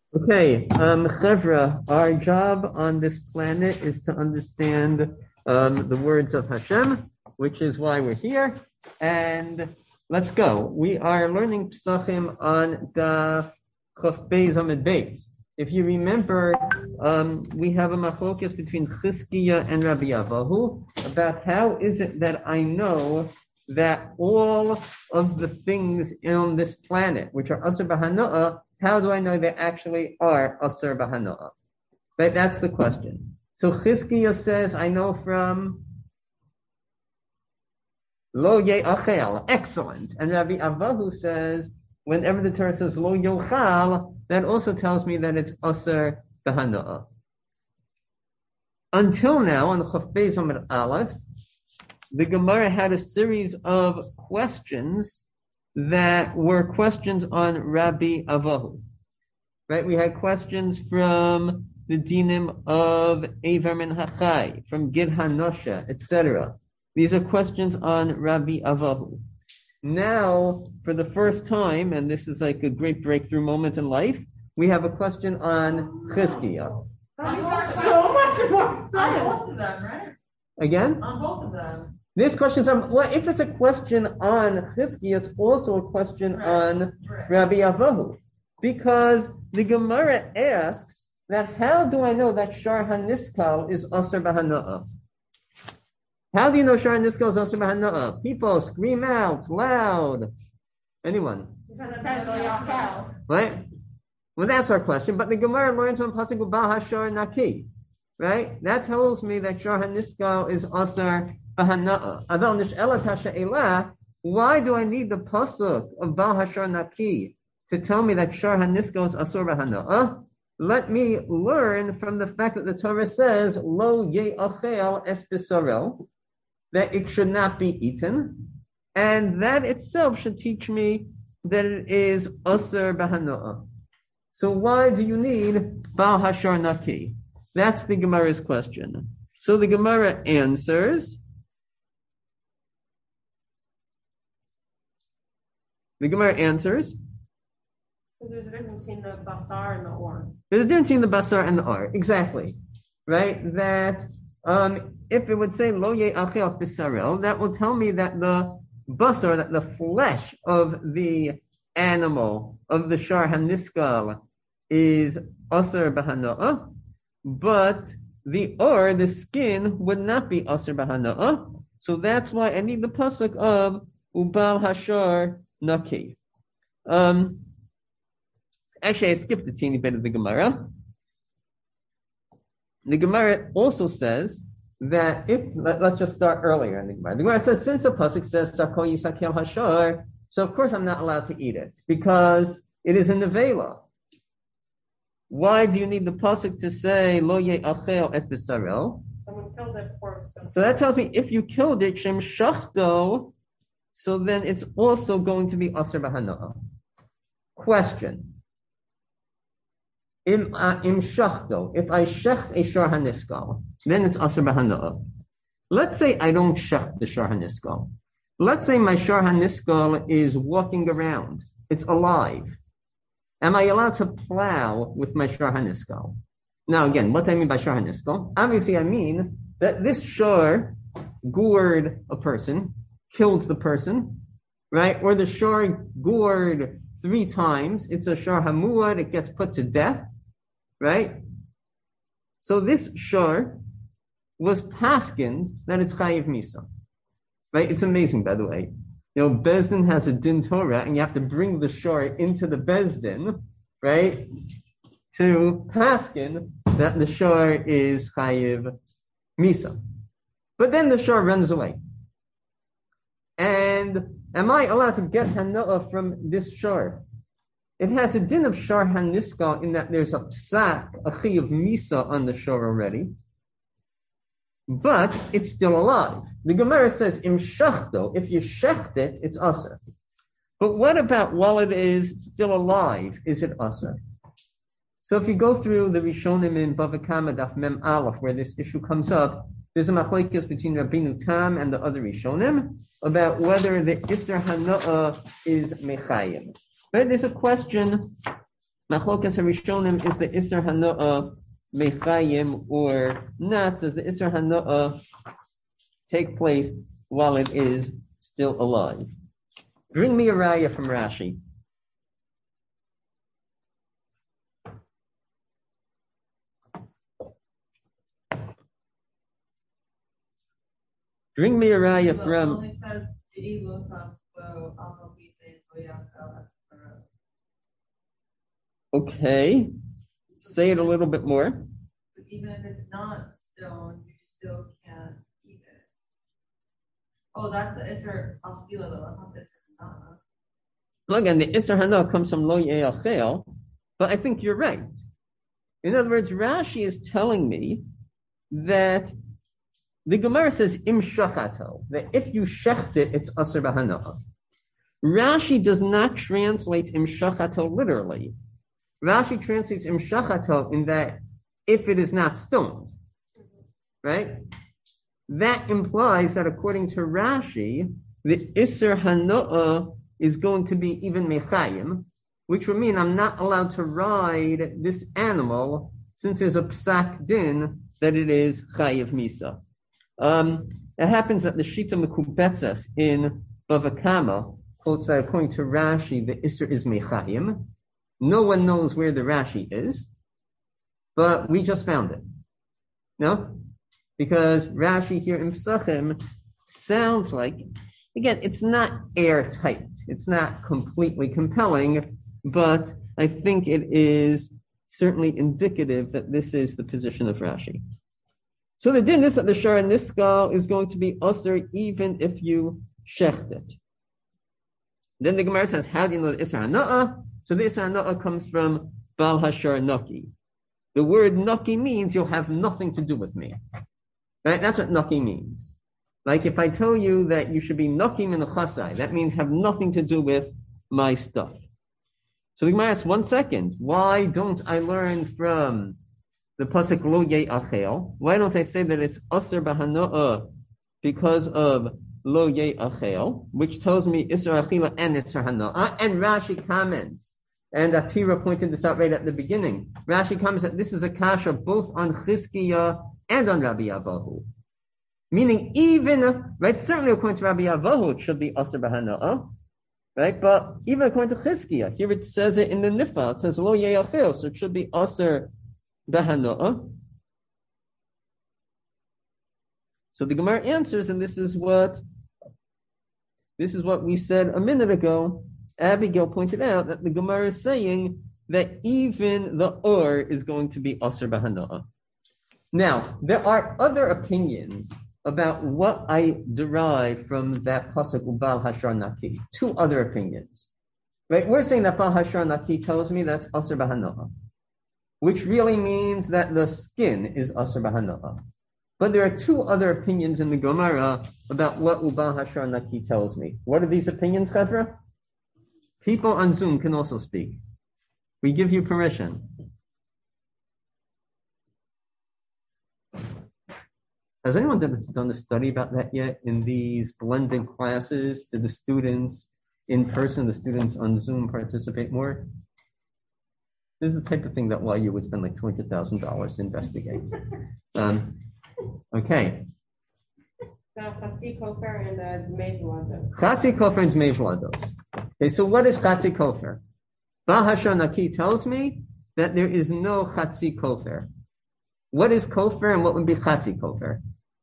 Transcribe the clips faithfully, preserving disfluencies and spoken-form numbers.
Okay, um, Chevra, our job on this planet is to understand um, the words of Hashem, which is why we're here. And let's go. We are learning Psachim on the Chaf Beis Amid Beis. If you remember, um, we have a machlokas between Chizkiya and Rabbi Avahu about how is it that I know that all of the things on this planet, which are Asur B'Hana'ah, how do I know they actually are Asur B'Hana'ah? Right, that's the question. So Chizkiya says, I know from Lo Ye'achel, excellent. And Rabbi Avahu says, whenever the Torah says Lo Yochal, that also tells me that it's Asur B'Hana'ah. Until now, on the Chaf Beis Amud Aleph, the Gemara had a series of questions that were questions on Rabbi Avahu. Right? We had questions from the dinim of Eivar Min Hachai, from Gid Hanosha, et cetera. These are questions on Rabbi Avahu. Now, for the first time, and this is like a great breakthrough moment in life, we have a question on Chizkiya. So much more sense. On both of them, right? Again? On both of them. This question is on, well, if it's a question on Chizkiya, it's also a question right. on right. Rabbi Avahu. Because the Gemara asks that how do I know that Shar HaNiskal is Asur B'Hana'ah? How do you know Shar HaNiskal is Asur B'Hana'ah? People scream out loud. Anyone? Right? Well, that's our question. But the Gemara learns on Pasuk Ubal HaShar Naki. Right? That tells me that Shar HaNiskal is Asur B'Hana'ah. Aval Nish'elat HaShe'elah. Why do I need the Pasuk of Bal HaShar Naki to tell me that Shar HaNiskal is Asur B'Hana'ah? Let me learn from the fact that the Torah says, Lo Ye'achel es B'Sarel, that it should not be eaten, and that itself should teach me that it is Asur B'Hana'ah. So why do you need Bal HaShar Naki? That's the Gemara's question. So the Gemara answers, the Gemara answers, So there's a difference between the basar and the or. There's a difference between the basar and the or. Exactly. Right? That um, if it would say lo ye'achel b'sarel, that will tell me that the basar, that the flesh of the animal, of the shar haniskal, is asur b'hana'ah, but the or, the skin, would not be asur b'hana'ah. So that's why I need the pasuk of ubal hashar naki. Um, Actually, I skipped a teeny bit of the Gemara. The Gemara also says that if, let, us just start earlier in the Gemara. The Gemara says, since the pasuk says, Sako Yisakel Hashar, so of course I'm not allowed to eat it, because it is in the Vela. Why do you need the pasuk to say, Lo Ye'achel et B'Sarel? Someone killed it for so. So that tells me if you killed it, Shem Shachto, so then it's also going to be Asur B'Hana'ah. Question. Im, uh, im shachto, if I shecht a shar haniskal, then it's asur b'hana'ah. Let's say I don't shecht the shar haniskal. Let's say my shar haniskal is walking around. It's alive. Am I allowed to plow with my shar haniskal? Now again, what do I mean by shar haniskal? Obviously I mean that this shar gored a person, killed the person, right? Or the shar gored three times. It's a shar hamuad, it gets put to death. Right? So this shor was paskined that it's chayiv misa. Right? It's amazing, by the way. You know, Bezdin has a din Torah, and you have to bring the shor into the Bezdin, right? To paskin that the shor is chayiv misa. But then the shor runs away. And am I allowed to get hana'ah from this shor? It has a din of shar haniskal in that there's a psak, a chi of misa on the shore already, but it's still alive. The Gemara says, im shachto, if you shecht it, it's asur. But what about while it is still alive, is it asur? So if you go through the Rishonim in Bava Kama Daf Mem Aleph, where this issue comes up, there's a machlokes between Rabbeinu Tam and the other Rishonim about whether the Isser Hana'ah is mechayim. Right? There's a question Machlokas Harishonim, is the Isser Hanoah Mechayim or not? Does the Isser Hanoah take place while it is still alive? Bring me a raya from Rashi. Bring me a raya from. It says the evil from Okay, say it a little bit more. But even if it's not stone, you still can't eat it. Oh, that's the Isser Achila, though. That's not the Isser Hana. Well, again, the Isser Hana comes from Lo Ye'achel, but I think you're right. In other words, Rashi is telling me that the Gemara says im shachato, that if you shecht it, it's aser b'hana'ah. Rashi does not translate im shachato literally. Rashi translates im shachato in that if it is not stoned, right? That implies that according to Rashi, the iser hana'ah is going to be even mechayim, which would mean I'm not allowed to ride this animal since there's a psak din that it is chayiv misa. Um, it happens that the Shita Mekubetzes in Bava Kama quotes that according to Rashi, the Isser is Mechayim. No one knows where the Rashi is, but we just found it. No? Because Rashi here in Pesachim sounds like, again, it's not airtight. It's not completely compelling, but I think it is certainly indicative that this is the position of Rashi. So the din is that the shara niskal is going to be usher even if you shecht it. Then the Gemara says, how do you know the Isser Hana'ah? So the Isser Hana'ah comes from Bal Hashar Naki. The word Naki means you'll have nothing to do with me. Right? That's what Naki means. Like if I tell you that you should be Naki min chasai, that means have nothing to do with my stuff. So the Gemara asks, one second, why don't I learn from the pasuk lo ye'achel? Why don't I say that it's aser b'hana'ah because of lo ye'achel, which tells me isser achila and isser hana'ah? And Rashi comments, and Atira pointed this out right at the beginning. Rashi comments that this is a kasha both on Chizkiya and on Rabbi Avahu. Meaning even, right, certainly according to Rabbi Avahu, it should be aser b'hana'ah, right? But even according to Chizkiya, here it says it in the Nifa, it says lo ye'achel, so it should be aser b'hana'ah. So the Gemara answers, and this is what this is what we said a minute ago. Abigail pointed out that the Gemara is saying that even the or is going to be aser b'hana'ah. Now, there are other opinions about what I derive from that pasuk Ubal Hashar Naki. Two other opinions. Right? We're saying that Bal Hashar Naki tells me that's aser b'hana'ah, which really means that the skin is aser b'hana'ah. But there are two other opinions in the Gemara about what Ubal Hashar Naki tells me. What are these opinions, Chevra? People on Zoom can also speak. We give you permission. Has anyone done, done a study about that yet in these blended classes? Did the students in person, the students on Zoom participate more? This is the type of thing that why you would spend like two hundred thousand dollars to investigate. Um, okay. Chatzi kofer and uh, Mei Vlados. Chatzi kofer and Mei Vlados. Okay, so what is Chatzi kofer? Bal Hashar Naki tells me that there is no Chatzi kofer. What is kofer and what would be Chatzi kofer?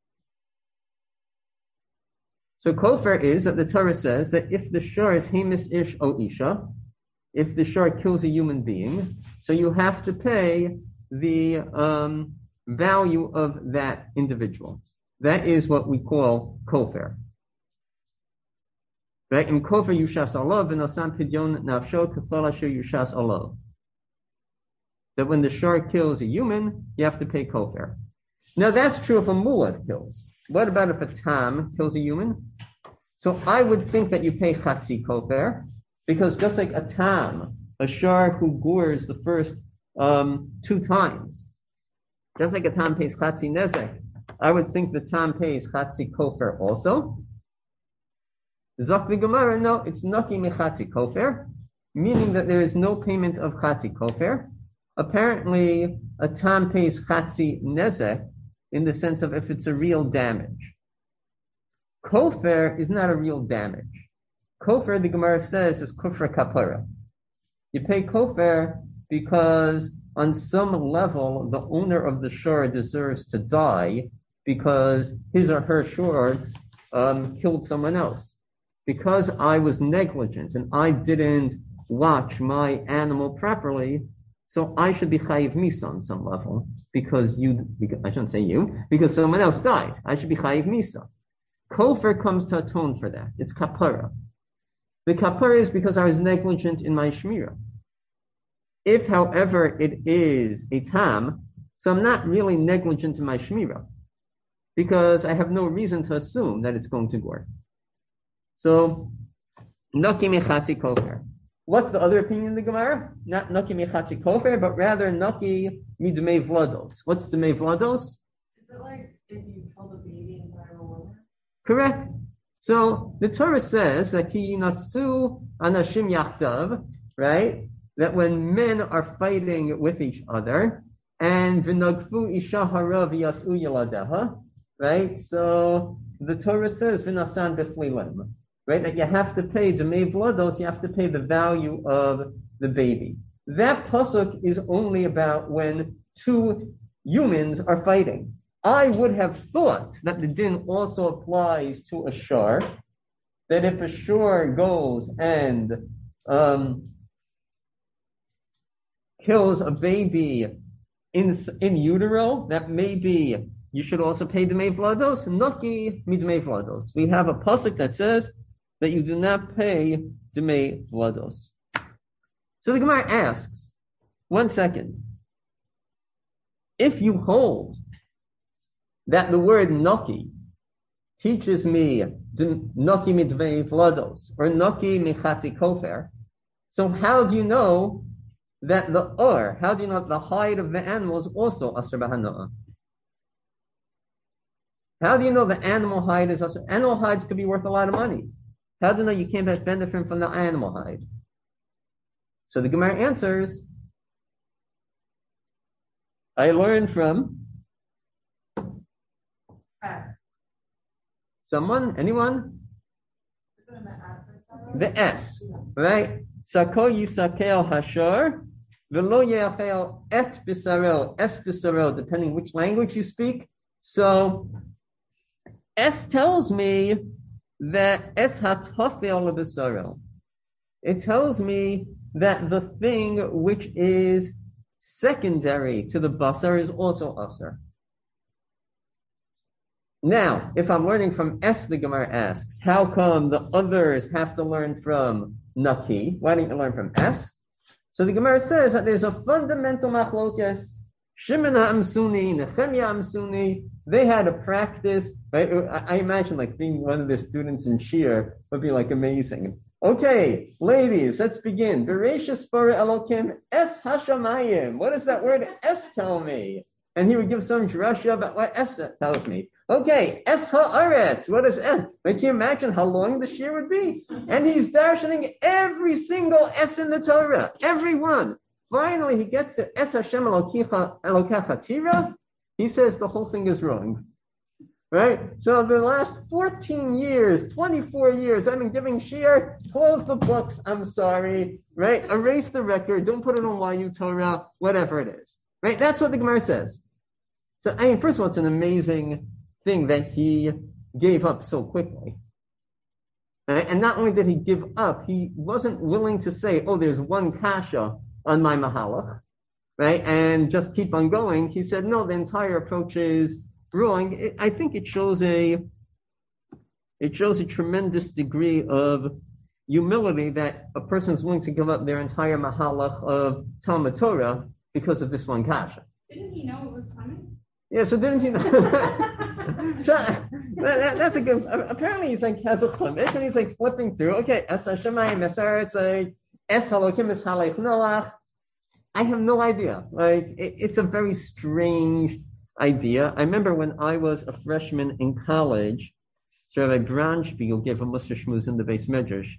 So kofer is that the Torah says that if the shor is hemis ish o isha, if the shor kills a human being, so you have to pay the um, value of that individual. That is what we call kofer. Right? In kofer yushas alav v'nosam pidyon nafsho k'fal asher yushas alav. That when the shor kills a human, you have to pay kofer. Now that's true if a mulad kills. What about if a tam kills a human? So I would think that you pay chatzi kofer, because just like a tam, a shor who gores the first um, two times, just like a tam pays chatzi nezek, I would think the tam pays chatzi kofer also. Zok v'gemara, no, it's naki mechatzi kofer. meaning that there is no payment of chatzi kofer. Apparently, a tam pays chatzi nezek in the sense of if it's a real damage. Kofer is not a real damage. Kofer, the Gemara says, is kufra kapara. You pay kofer because on some level, the owner of the shore deserves to die because his or her shore um, killed someone else. Because I was negligent and I didn't watch my animal properly, so I should be chayiv misa on some level because you, because, I shouldn't say you, because someone else died. I should be chayiv misa. Kofer comes to atone for that. It's kapara. The kapara is because I was negligent in my shmira. If, however, it is a tam, so I'm not really negligent in my shmira because I have no reason to assume that it's going to gore. So, naki mechatzi kofer. What's the other opinion in the Gemara? Not naki mechatzi kofer, but rather naki midmei vlados. What's the mei vlados? Is it like if you kill the baby and die a woman? Correct. So the Torah says that ki yinatsu anashim yachdav, right? That when men are fighting with each other, and v'nagfu isha hara v'yatsu yaladeha, right? So the Torah says v'nasan b'flilim, right? That you have to pay the mei vlados, you have to pay the value of the baby. That pasuk is only about when two humans are fighting. I would have thought that the din also applies to a shor, that if a shor goes and um, kills a baby in in utero, that maybe you should also pay the mei vlados. Naki midmei vlados. We have a pasuk that says that you do not pay the mei vlados. So the Gemara asks, one second, if you hold that the word naki teaches me naki midmei vlados or naki mechatzi kofer, so how do you know that the or, how do you know that the hide of the animal is also asr b'hana'ah? How do you know the animal hide is asr? Animal hides could be worth a lot of money. How do you know you can't benefit from the animal hide? So the Gemara answers, I learned from someone, anyone? The S, right? Sako yisakel hashor, v'lo yeachel et bisarel, es bisarel, depending which language you speak. So, S tells me that es hatofel lebisarel. It tells me that the thing which is secondary to the basar is also asar. Now, if I'm learning from S, the Gemara asks, how come the others have to learn from Naki? Why don't you learn from S? So the Gemara says that there's a fundamental machlokes. Shimon HaAmsuni, Nehemiah HaAmsuni, they had a practice, right? I imagine like being one of the students in Shir would be like amazing. Okay, ladies, let's begin. Bereshis bara Elokim Es Hashamayim. What does that word Es tell me? And he would give some drasha about what Es tells me. Okay, Es Ha'aretz. What is Es? Like, can you imagine how long the shir would be? And he's darshaning every single Es in the Torah. Every one. Finally, he gets to Es Hashem Elokecha Tira. He says the whole thing is wrong. Right? So the last fourteen years, twenty-four years, I've been giving shir. Close the books. I'm sorry. Right? Erase the record. Don't put it on Y U Torah. Whatever it is. Right? That's what the Gemara says. So, I mean, first of all, it's an amazing thing that he gave up so quickly. Right? And not only did he give up, he wasn't willing to say, oh, there's one kasha on my mahalach, right? And just keep on going. He said, no, the entire approach is wrong. It, I think it shows a, it shows a tremendous degree of humility that a person is willing to give up their entire mahalach of Talmud Torah because of this one kasha. Didn't he know it was coming? Yeah, so didn't he know? So, that, that, that's a good, apparently he's like, has a chumash, and he's like flipping through, okay, Es Hashemayim, Es Haaretz, like, Es Halokim, Es Halech Noach. I have no idea. Like, it, it's a very strange idea. I remember when I was a freshman in college, so Rabbi Braunspiegel gave a Mussar Shmuz in the Beis Medrash,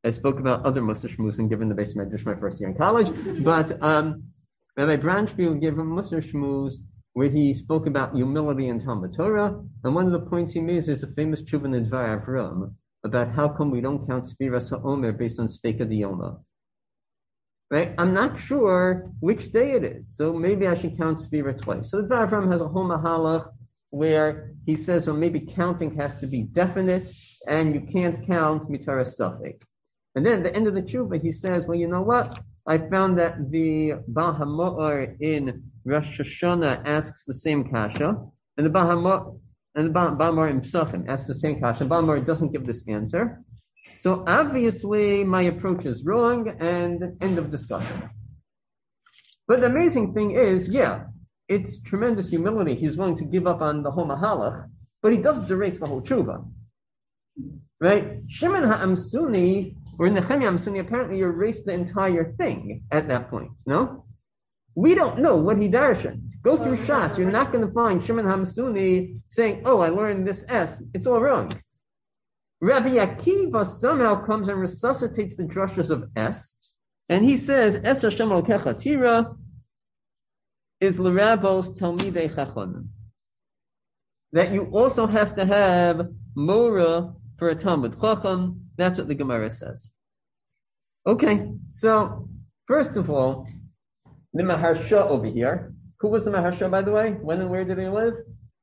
I spoke about other Musar Shmuz and given the base medrash my first year in college, but um, Rabbi Branchfield gave a Musar Shmuz where he spoke about humility in Talmud Torah, and one of the points he made is a famous Tshuva Nedvar Avram about how come we don't count Spiras HaOmer based on Speika Diyoma. Right? I'm not sure which day it is, so maybe I should count Spira twice. So the Dvar Avram has a whole mahalach where he says, well, maybe counting has to be definite, and you can't count Mitara Safek. And then at the end of the tshuva, he says, well, you know what? I found that the Baal HaMa'or in Rosh Hashanah asks the same kasha, and the Baal HaMa'or and the Baal HaMa'or in Psachim asks the same kasha. Baal HaMa'or doesn't give this answer. So obviously my approach is wrong, and end of discussion. But the amazing thing is, yeah, it's tremendous humility. He's willing to give up on the whole mahalach, but he doesn't erase the whole tshuva. Right? Shimon HaAmsuni, or Nehemiah HaAmsuni, apparently erased the entire thing at that point, no? We don't know what he darshaned. Go through Shas, you're not going to find Shimon HaAmsuni saying, oh, I learned this S. It's all wrong. Rabbi Akiva somehow comes and resuscitates the drushes of S, and he says, Es Hashem Elokecha Tira is l'rabos talmidei chachonim. That you also have to have mora for a Talmud Chacham. That's what the Gemara says. Okay, so first of all, the Maharsha over here. Who was the Maharsha, by the way? When and where did he live?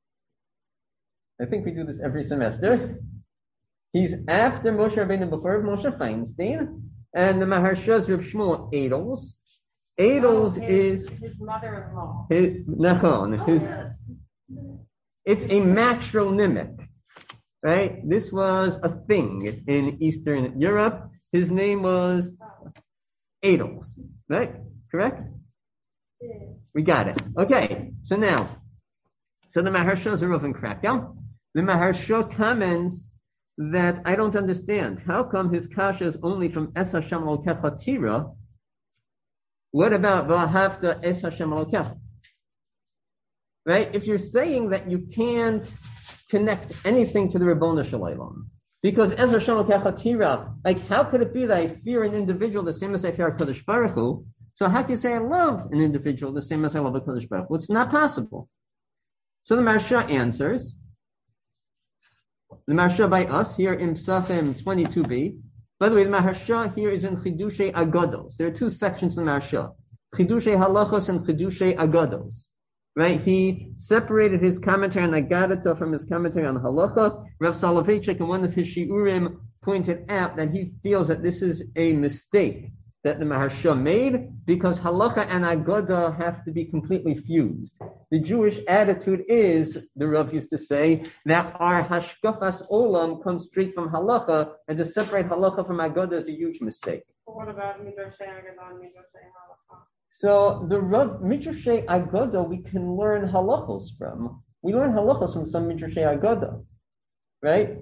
I think we do this every semester. He's after Moshe Rabbeinu, before Moshe Feinstein, and the Maharsha is Reb Shmuel Edels. Edels Oh, his, is his mother-in-law. his, Nachon, his, it's a matronymic, right? This was a thing in Eastern Europe. His name was Edels, right? Correct? Yeah. We got it. Okay, so now, so the Maharsha is a Reuven Krakel. The Maharsha comments that I don't understand. How come his kasha is only from Es Hashem Elokecha Tira? What about V'ahavta Es Hashem Elokecha? Right? If you're saying that you can't connect anything to the Ribono Shel Olam, because Es Hashem Elokecha Tira, like how could it be that I fear an individual the same as I fear HaKadosh Baruch Hu? So how can you say I love an individual the same as I love HaKadosh Baruch Hu? It's not possible. So the Maharsha answers, the Maharsha by us here in Psachim twenty-two b. By the way, the Maharsha here is in Chidushay Agados. There are two sections in the Maharsha, Chidushay Halachos and Chidushay Agados. Right? He separated his commentary on Agadata from his commentary on Halacha. Rav Soloveitchik in one of his shiurim pointed out that he feels that this is a mistake that the Maharsha made, because halacha and agada have to be completely fused. The Jewish attitude is, the Rav used to say, that our hashkafas olam comes straight from halacha, and to separate halacha from agada is a huge mistake. But what about Midrashei Agada and Midrashei Halacha? So the Rav Midrashei agada we can learn halachos from. We learn halachos from some Midrashei agada, right?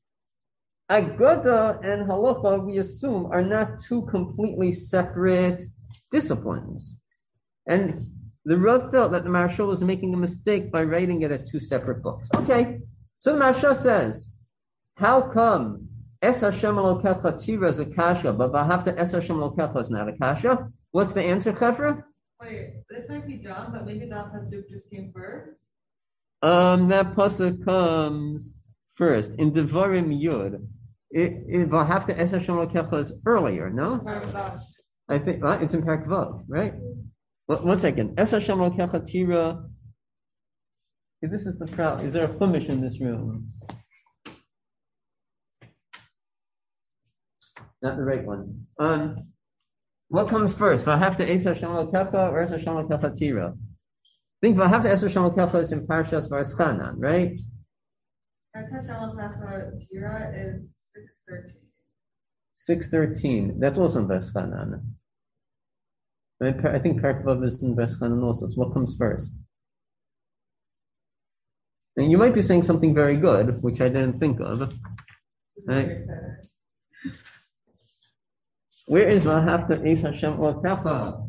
Agada and halacha, we assume, are not two completely separate disciplines. And the Rav felt that the Maharsha was making a mistake by writing it as two separate books. Okay, so the Maharsha says, how come Es Hashem Elokecha Tira is a kasha, but V'ahavta Es Hashem Elokecha is not a kasha? What's the answer, Chefra? Wait, this might be dumb, but maybe that pasuk just came first. Um, that pasuk comes first in Devarim Yud. It, it V'ahavta Es Hashem Elokecha is earlier, no? I think uh, it's in Perek Vav, right? Well, one second. Es Hashem Elokecha Tira. Okay, this is the problem. Is there a chumash in this room? Not the right one. Um, what comes first? V'ahavta Es Hashem Elokecha or Es Hashem Elokecha Tira? I think V'ahavta Es Hashem Elokecha is in Parshas Vareschanan, right? Es Hashem Elokecha Tira is six thirteen. Six thirteen. That's also in Vareschanan. I think Perek Vav is in Vareschanan also. So what comes first? And you might be saying something very good, which I didn't think of. Right? Where is V'ahavta Es Hashem Elokecha?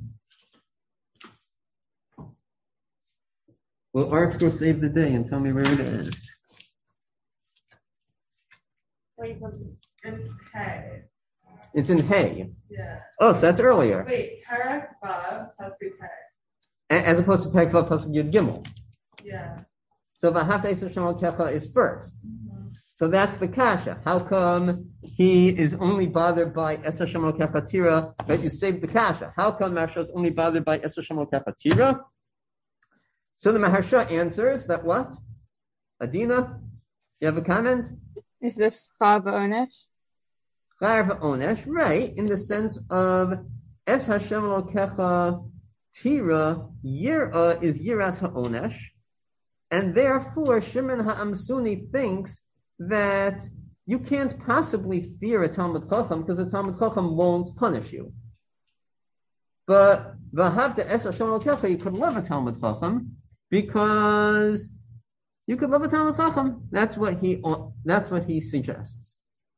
Will Art go save the day and tell me where it is? Wait, It's Hey. It's in Hey. Yeah. Oh, so that's earlier. Wait, Parak Vav Pasuk Hey. A- As opposed to Perek Vav Pasuk Yud Gimel. Yeah. So V'ahavta es Hashem Elokecha is first. Mm-hmm. So that's the kasha. How come he is only bothered by Es Hashem Elokecha Tira, but you saved the kasha? How come Maharsha is only bothered by Es Hashem Elokecha Tira? So the Maharsha answers that what? Adina, you have a comment? Is this Chav Onesh? Chav Onesh, right, in the sense of Es Hashem Elokecha Tira, Yira is Yiras HaOnesh, and therefore Shimon HaAmsuni thinks that you can't possibly fear a Talmud Chacham because a Talmud Chacham won't punish you. But V'ahavta es Hashem Elokecha, you could love a Talmud Chacham because you could love a Talmud Chacham. That's what he. That's what he suggests.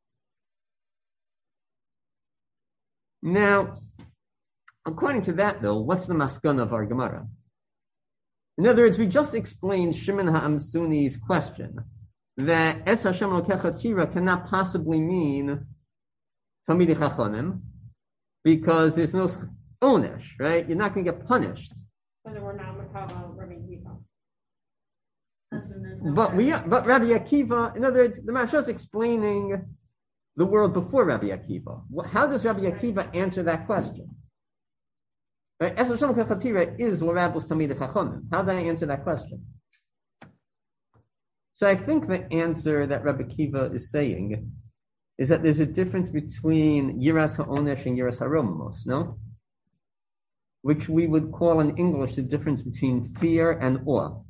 Now, according to that, though, what's the maskana of our Gemara? In other words, we just explained Shimon HaAmsuni's question that Es Hashem Elokecha Tira cannot possibly mean Talmidei Chachonim because there's no onesh, right? You're not going to get punished. But we're not Makava Rabbi Akiva. But we, but Rabbi Akiva, in other words, the Maharsha is explaining the world before Rabbi Akiva. How does Rabbi Akiva answer that question? Right? Es Hashem Elokecha Tira is L'Rabos Talmidei Chachonim. How do I answer that question? So I think the answer that Rabbi Akiva is saying is that there's a difference between Yiras HaOnesh and Yiras HaRomos, no? Which we would call in English the difference between fear and awe.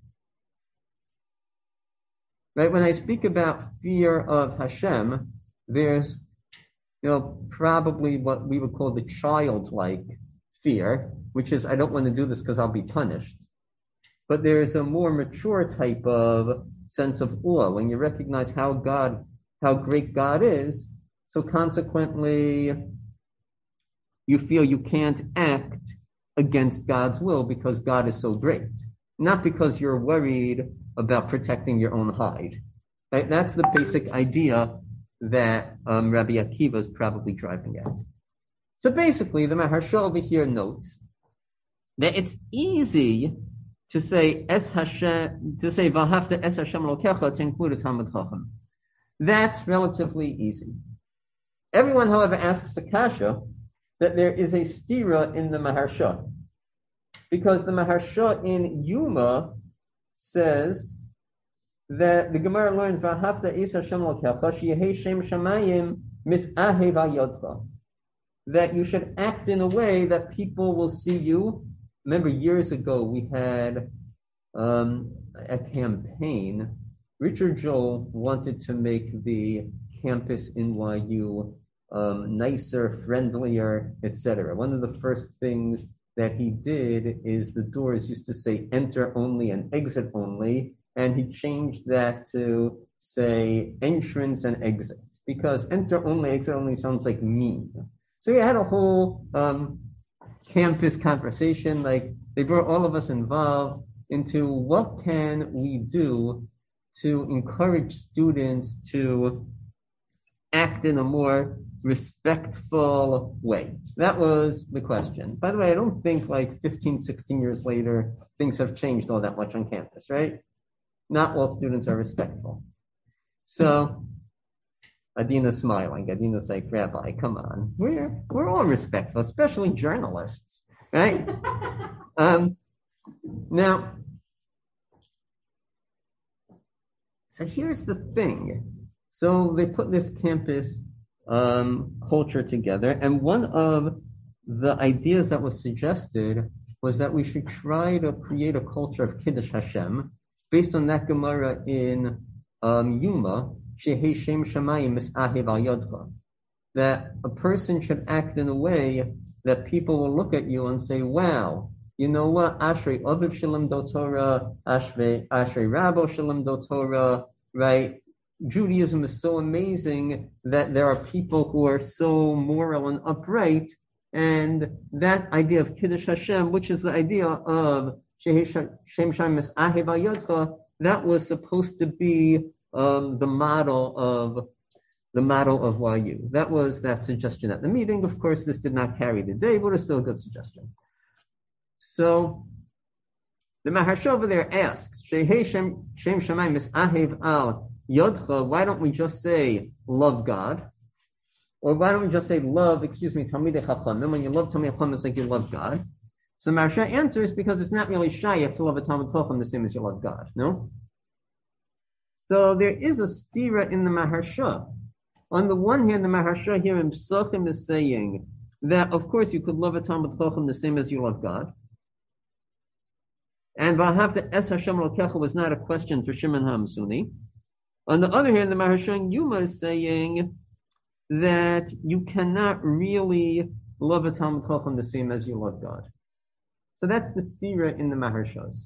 Right? When I speak about fear of Hashem, there's, you know, probably what we would call the childlike fear, which is I don't want to do this because I'll be punished. But there's a more mature type of sense of awe when you recognize how God, how great God is. So consequently, you feel you can't act against God's will because God is so great, not because you're worried about protecting your own hide. Right? That's the basic idea that um, Rabbi Akiva is probably driving at. So basically, the Maharsha over here notes that it's easy to say Es Hashem, to say V'ahavta es Hashem Elokecha to include a Talmud Chacham. That's relatively easy. Everyone, however, asks the kasha that there is a stira in the Maharsha, because the Maharsha in Yuma says that the Gemara learns V'ahavta es Hashem Elokecha sheyehei shem shamayim mis'ahev hayodcha, that you should act in a way that people will see you. Remember, years ago, we had um, a campaign. Richard Joel wanted to make the campus N Y U um, nicer, friendlier, et cetera. One of the first things that he did is the doors used to say enter only and exit only, and he changed that to say entrance and exit, because enter only, exit only sounds like mean. So we had a whole um, campus conversation, like they brought all of us involved into what can we do to encourage students to act in a more respectful way. That was the question. By the way, I don't think like fifteen, sixteen years later, things have changed all that much on campus, right? Not all students are respectful. So Adina's smiling. Adina's like, Rabbi, come on. We're, we're all respectful, especially journalists, right? um, now, so here's the thing. So they put this campus um, culture together, and one of the ideas that was suggested was that we should try to create a culture of Kiddush Hashem based on that Gemara in um, Yuma, Shehei Shem Shamayim Mis'ahev Al Yodcha, that a person should act in a way that people will look at you and say, wow, you know what, Ashrei Aviv Shalom Do Torah, Ashrei, Ashrei Rabo Shalom Do Torah, right? Judaism is so amazing that there are people who are so moral and upright, and that idea of Kiddush Hashem, which is the idea of Shehei Shem Shamayim Mis'ahev Al Yodcha, that was supposed to be um, the model of the model of Y U. That was that suggestion at the meeting. Of course, this did not carry the day, but it's still a good suggestion. So the Maharsha over there asks, Shehei Shem Shamayim is Ahev al Yodcha, why don't we just say love God? Or why don't we just say love, excuse me, Talmidei Chachamim? When you love Talmidei Chachamim, it's like you love God. So the Maharsha answers because it's not really shy. You have to love a Talmid Chacham the same as you love God, no? So there is a stira in the Maharsha. On the one hand, the Maharsha here in Psachim is saying that, of course, you could love a Talmid Chacham the same as you love God. And V'ahavta es Hashem Elokecha was not a question for Shimon HaMsuni. On the other hand, the Maharsha in Yuma is saying that you cannot really love a Talmid Chacham the same as you love God. So that's the stira in the Maharshas.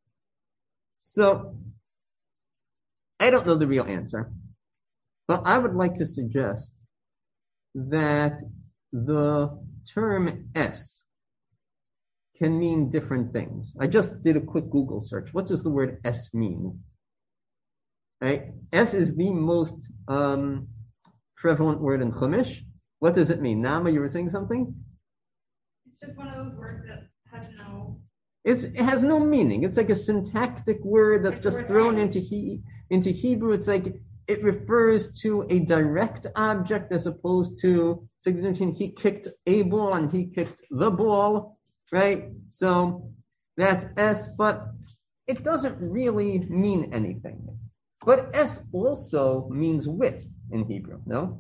So I don't know the real answer, but I would like to suggest that the term S can mean different things. I just did a quick Google search. What does the word S mean? Right? S is the most um, prevalent word in Chumash. What does it mean? Nama, you were saying something? It's just one of those words that has no... It's, it has no meaning. It's like a syntactic word that's just thrown into he, into Hebrew. It's like it refers to a direct object as opposed to, it's like he kicked a ball and he kicked the ball, right? So that's S, but it doesn't really mean anything. But S also means with in Hebrew, no?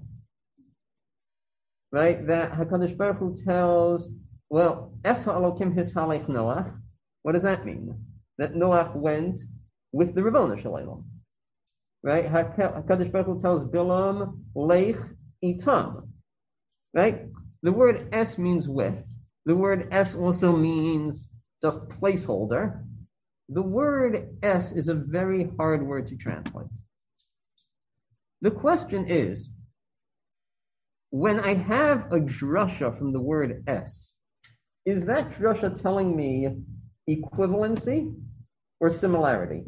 Right? That HaKadosh Baruch Hu tells, well, Es ha'alokim hishalech Noach. What does that mean? That Noach went with the Ribono Shel Olam. Right? HaKadosh Baruch Hu tells Bilam, Leich itam. Right? The word Es means with. The word Es also means just placeholder. The word Es is a very hard word to translate. The question is, when I have a drasha from the word S, is that drasha telling me equivalency or similarity?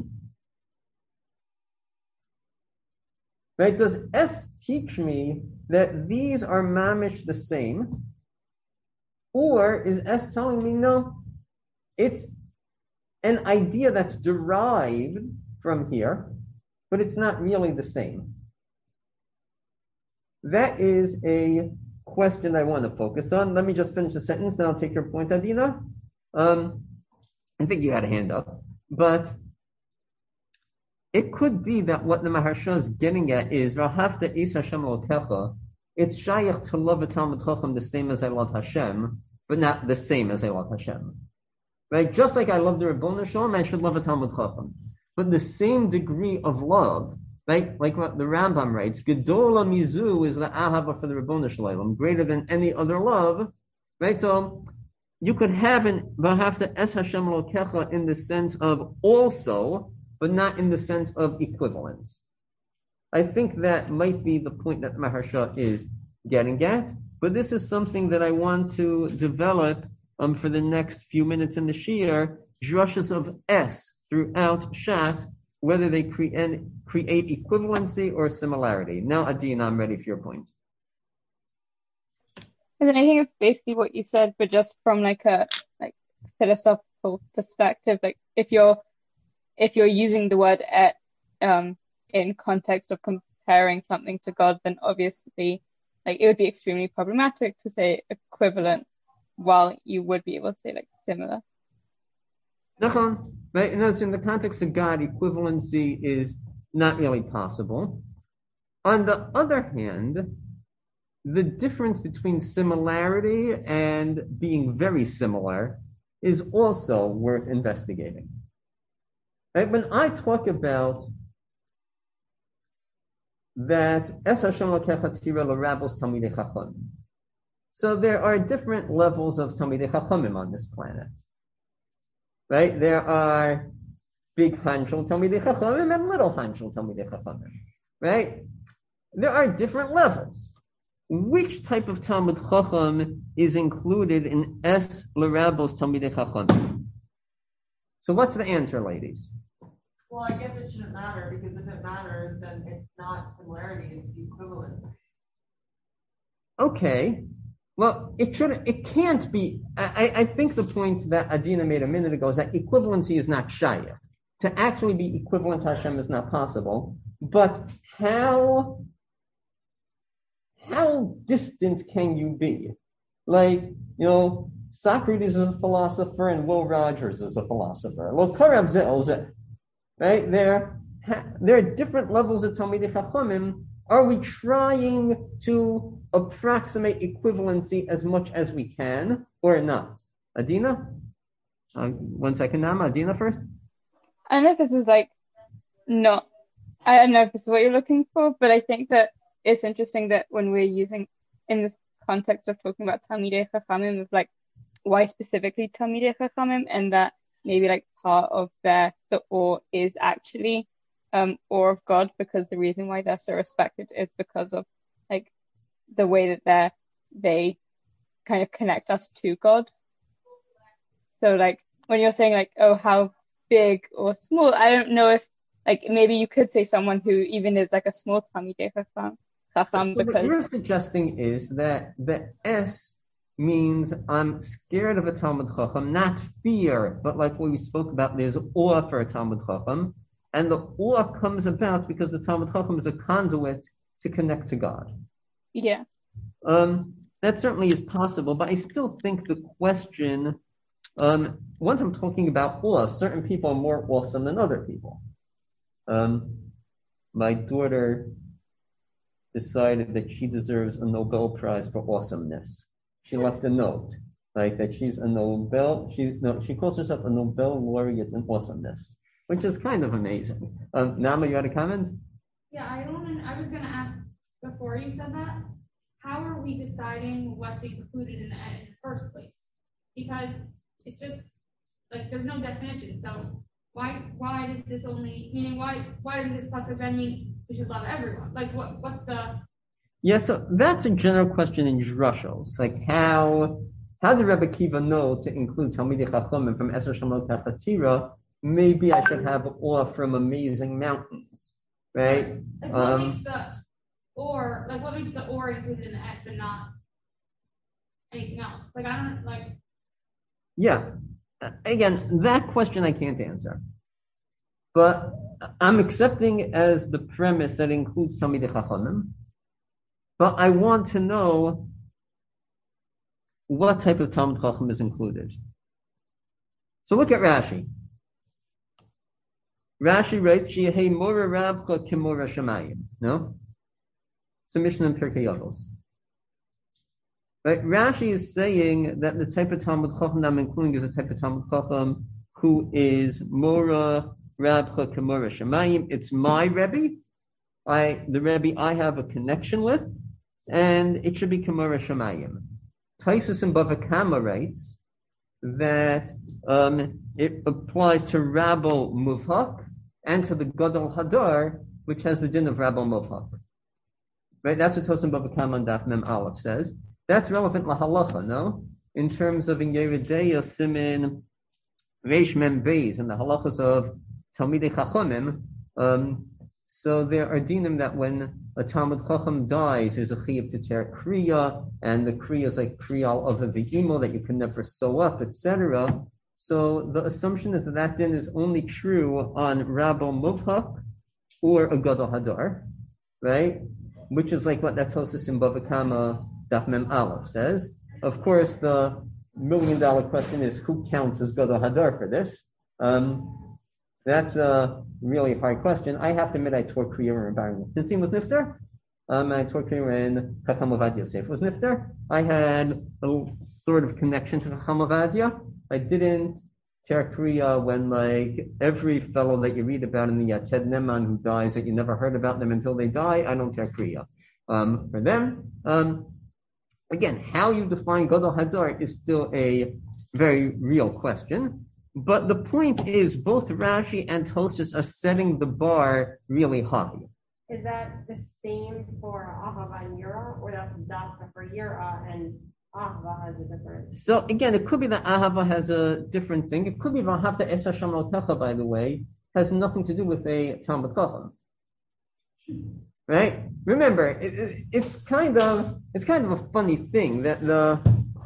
Right? Does S teach me that these are mamish the same? Or is S telling me, no, it's an idea that's derived from here, but it's not really the same? That is a question I want to focus on. Let me just finish the sentence, then I'll take your point, Adina. Um, I think you had a hand up. But it could be that what the Maharsha is getting at is, Rahafta is Hashem Elokecha, it's shayach to love a Talmid Chacham the same as I love Hashem, but not the same as I love Hashem. Right? Just like I love the Ribono Shel Olam, I should love a Talmid Chacham. But the same degree of love, right? Like what the Rambam writes, Gedola Mizu is the Ahava for the Ribono Shel Olam, greater than any other love, right? So you could have an V'ahavta es Hashem Elokecha in the sense of also, but not in the sense of equivalence. I think that might be the point that Maharsha is getting at, but this is something that I want to develop um, for the next few minutes in the Shiur, drashas of S throughout Shas, whether they create, create equivalency or similarity. Now, Adina, I'm ready for your point. And I think it's basically what you said, but just from like a like philosophical perspective. Like if you're if you're using the word et um, in context of comparing something to God, then obviously like it would be extremely problematic to say equivalent, while you would be able to say like similar. Nachon, right? In other, in the context of God, equivalency is not really possible. On the other hand, the difference between similarity and being very similar is also worth investigating. Right? When I talk about that Es Hashem Elokecha Tira L'Rabos Talmidei Chachamim, so there are different levels of Talmidei Chachamim on this planet. Right? There are big Hanshel Talmidei Chachamim and little Hanshel Talmidei Chachamim. Right? There are different levels. Which type of Talmid Chacham is included in Es L'Rabos Talmidei Chachamim? So what's the answer, ladies? Well, I guess it shouldn't matter, because if it matters, then it not similarity, it's the equivalent. Okay. Well, it should. It can't be. I, I think the point that Adina made a minute ago is that equivalency is not shayach. To actually be equivalent to Hashem is not possible. But how how distant can you be? Like, you know, Socrates is a philosopher and Will Rogers is a philosopher. Well, Karav Zeh, right? There, there are different levels of Talmidei Chachamim. Are we trying to approximate equivalency as much as we can or not? Adina? Uh, one second, Nama. Adina first. I don't know if this is like, not, I don't know if this is what you're looking for, but I think that it's interesting that when we're using, in this context of talking about Talmidei Chachamim, of like, why specifically Talmidei Chachamim, and that maybe like part of their, the awe is actually um, awe of God, because the reason why they're so respected is because of like the way that they're, they kind of connect us to God. So like, when you're saying like, oh, how big or small, I don't know if like maybe you could say someone who even is like a small Talmidei Chacham, Chacham So because what you're suggesting is that the S means I'm scared of a Talmud Chacham, not fear, but like what we spoke about, there's awe for a Talmud Chacham, and the awe comes about because the Talmud Chacham is a conduit to connect to God. Yeah. Um, that certainly is possible, but I still think the question, um, once I'm talking about awe, certain people are more awesome than other people. Um, my daughter decided that she deserves a Nobel Prize for awesomeness. She left a note, like that she's a Nobel, she, no, she calls herself a Nobel laureate in awesomeness, which is kind of amazing. Um, Nama, you had a comment? Yeah, I don't, I was going to ask before you said that, how are we deciding what's included in the in the first place? Because it's just, like, there's no definition, so why why does this only, meaning why why doesn't this pasuk then mean we should love everyone? Like, what what's the... Yeah, so that's a general question in drushos. Like, how how did Rebbe Kiva know to include Talmidei Chachamim from Eser Shamot Tachatira? Maybe I should have awe from amazing mountains, right? Like, what Um, makes the or like what makes the or included in the et but not anything else? Like, I don't like. Yeah. Uh, Again, that question I can't answer. But I'm accepting as the premise that includes Talmidei Chachamim. But I want to know what type of Talmud Chacham is included. So look at Rashi. Rashi writes, "Sheyehei mora rabcha k'mora shamayim." No? It's a Mishnah in Pirkei Avos. Right? Rashi is saying that the type of Talmud Chacham that I'm including is a type of Talmud Chacham who is mora rabcha k'mora shamayim. It's my Rebbe, I the Rebbe I have a connection with, and it should be k'mora shamayim. Taisus in Bava Kama writes that um, it applies to Rabbo Muvhak and to the Gadol Hadar, which has the din of Rabbo Muvhak. Right? That's what Tosim Bava Kama and Daf Mem Aleph says. That's relevant lahalacha, no? In terms of in Yeridea Simin Reish Mem Beis and the halachas of Talmidei Chachamim. Um, so there are dinim that when a Talmud Chacham dies, there's a chiyuv to tear kriya, and the kriya is like kriya of a v'imo that you can never sew up, et cetera. So the assumption is that that din is only true on Rabbo Muvhak or a Gadol Hadar, right? Which is like what that Tosus in Bava Kama Daf Mem Aleph says. Of course, the million dollar question is who counts as Gadol Hadar for this? Um, that's a really hard question. I have to admit I tore Kriya in Baron Nitzim was Nifter. Um, I tore Kriya in Chacham Avad Yosef was Nifter. I had a sort of connection to Chacham Avadia. I didn't tear Kriya when, like, every fellow that you read about in the Yated Neman who dies that you never heard about them until they die, I don't tear Kriya. Um, for them, um, again, how you define Gadol Hadar is still a very real question. But the point is, both Rashi and Tosfos are setting the bar really high. Is that the same for Ahava and Yura, or that's Dafka for Yura and Ahava has a different? So again, it could be that Ahava has a different thing. It could be V'ahavta es Hashem Elokecha, by the way, has nothing to do with a Talmud Chacham. right? Remember, it, it, it's kind of it's kind of a funny thing that the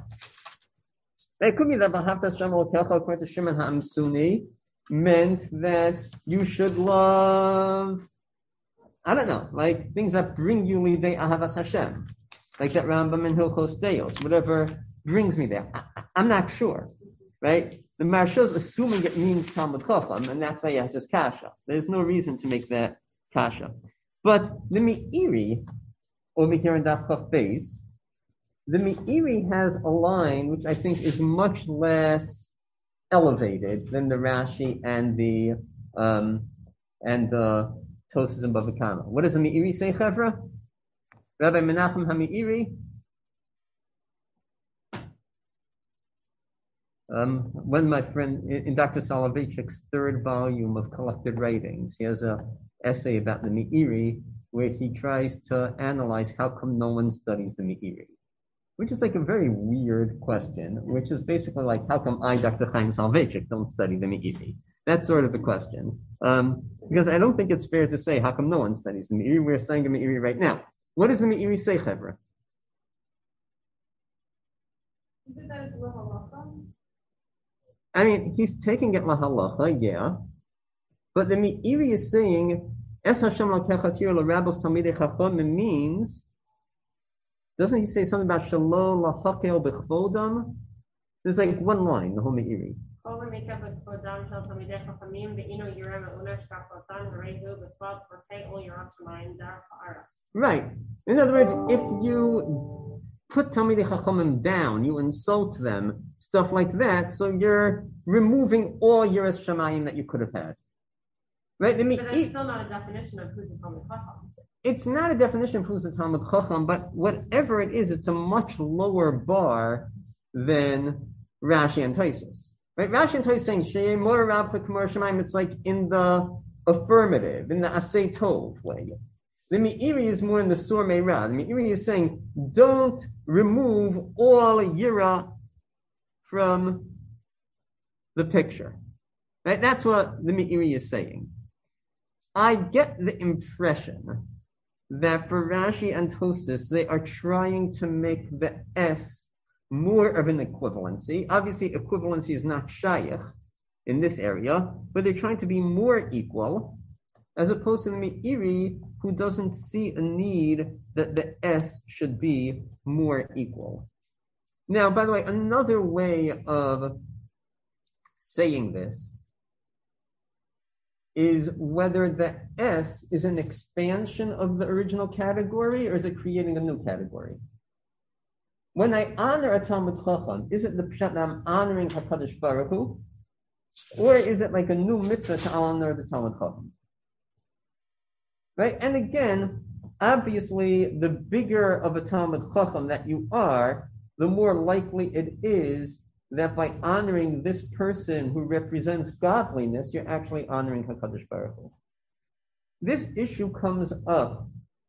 it could be that V'ahavta Hashem Elokecha according to Shimon HaAmsuni meant that you should love, I don't know, like things that bring you lidei ahavas Hashem, like that Rambam in Hilchos Deos, whatever brings me there. I, I'm not sure, right? The Maharsha is assuming it means Talmud Chacham, and that's why he has this kasha. There's no reason to make that kasha. But the Meiri, over here in Daf Chaf Beis, the Meiri has a line which I think is much less elevated than the Rashi and the um, and the Tosas and Bava Kama. What does the Meiri say, Chevra? Rabbi Menachem HaMeiri. Um, when my friend in, in Doctor Soloveitchik's third volume of collected writings, he has a essay about the Meiri where he tries to analyze how come no one studies the Meiri, which is like a very weird question, which is basically like, how come I, Doctor Chaim Soloveitchik, don't study the Meiri? That's sort of the question. Um, because I don't think it's fair to say, how come no one studies the Meiri? We're studying the Meiri right now. What does the Meiri say, Chevra? Is it that it's lahalacha? I mean, he's taking it lahalacha, yeah. But the Meiri is saying, Es Hashem Elokecha tir l'rabos talmidei chacham means, doesn't he say something about shalom lahakel b'chvodam? There's like one line, the whole Meiri. Right. In other words, if you put Talmidei Chachamim down, you insult them, stuff like that, so you're removing all Yiras Shamayim that you could have had. Right? But that's e- still not a definition of who's a Talmid Chacham. It's not a definition of who's a Talmid Chacham, but whatever it is, it's a much lower bar than Rashi and Tosfos. Right? Rashi and Tosfos saying Sheyeh Mor Rabcha K'mor Shamayim, it's like in the affirmative, in the Asay Tov way. The Meiri is more in the Sur Meirah. The Meiri is saying, don't remove all Yira from the picture. Right? That's what the Meiri is saying. I get the impression that for Rashi and Tosfos, they are trying to make the S more of an equivalency. Obviously, equivalency is not shaykh in this area, but they're trying to be more equal, as opposed to the Meiri, who doesn't see a need that the S should be more equal. Now, by the way, another way of saying this is whether the S is an expansion of the original category, or is it creating a new category? When I honor a Talmid Chacham, is it the pshat that I'm honoring HaKadosh Baruch Hu, or is it like a new mitzvah to honor the Talmid Chacham? Right? And again, obviously, the bigger of a Talmid Chacham that you are, the more likely it is that by honoring this person who represents godliness, you're actually honoring HaKadosh Baruch Hu. This issue comes up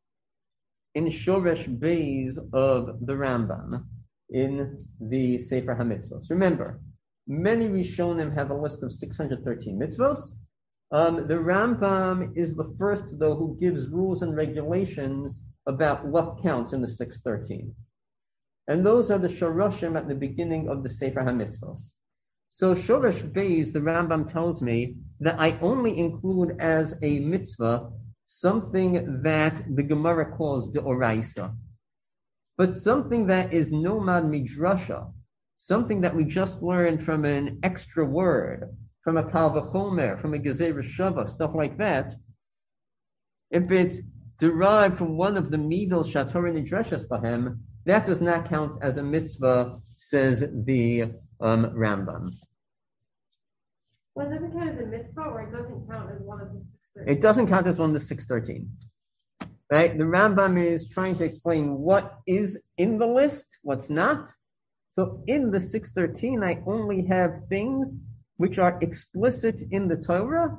in Shoresh Beis of the Rambam in the Sefer HaMitzvos. Remember, many Rishonim have a list of six hundred thirteen mitzvos. Um, the Rambam is the first, though, who gives rules and regulations about what counts in the six hundred thirteen. And those are the Shoroshim at the beginning of the Sefer HaMitzvos. So Shoresh Beis, the Rambam tells me that I only include as a mitzvah something that the Gemara calls the Oraisa. But something that is nomad midrasha, something that we just learned from an extra word, from a Kal V'chomer, from a Gezerah Shava, stuff like that, if it's derived from one of the middle Shatorah Nidreshes Bahem, that does not count as a mitzvah, says the um, Rambam. Well, it doesn't count as a mitzvah, or it doesn't count as one of the six thirteen? It doesn't count as one of the six thirteen. Right? The Rambam is trying to explain what is in the list, what's not. So in the six thirteen, I only have things which are explicit in the Torah,